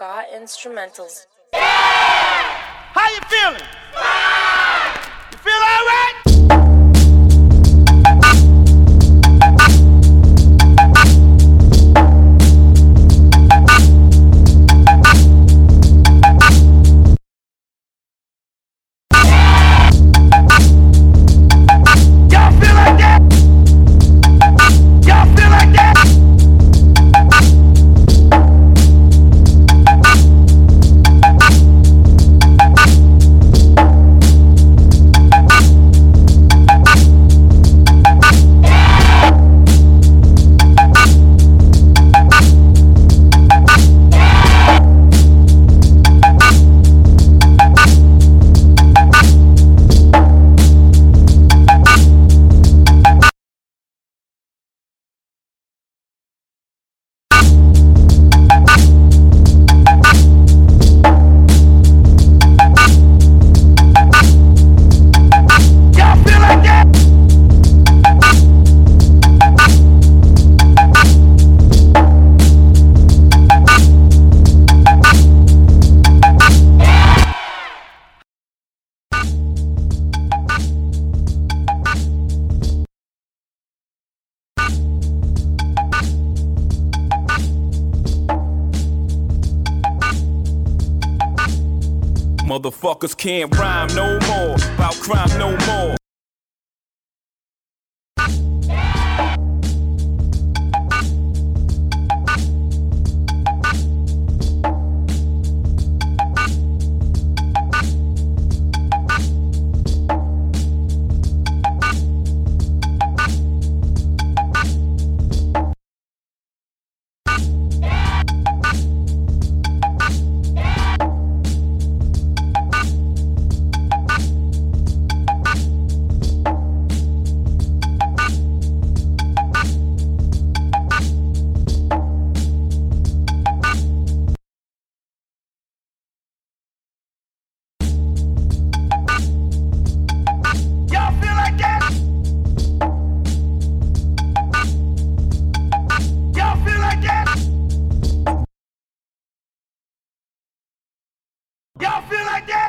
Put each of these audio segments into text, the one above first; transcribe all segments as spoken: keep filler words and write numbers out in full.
ska instrumentals. How you feeling? You feel all right? Motherfuckers can't rhyme no more, about crime no more. Y'all feel like that?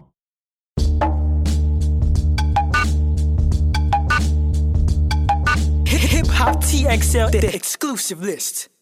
Hip Hop T X L, the exclusive list.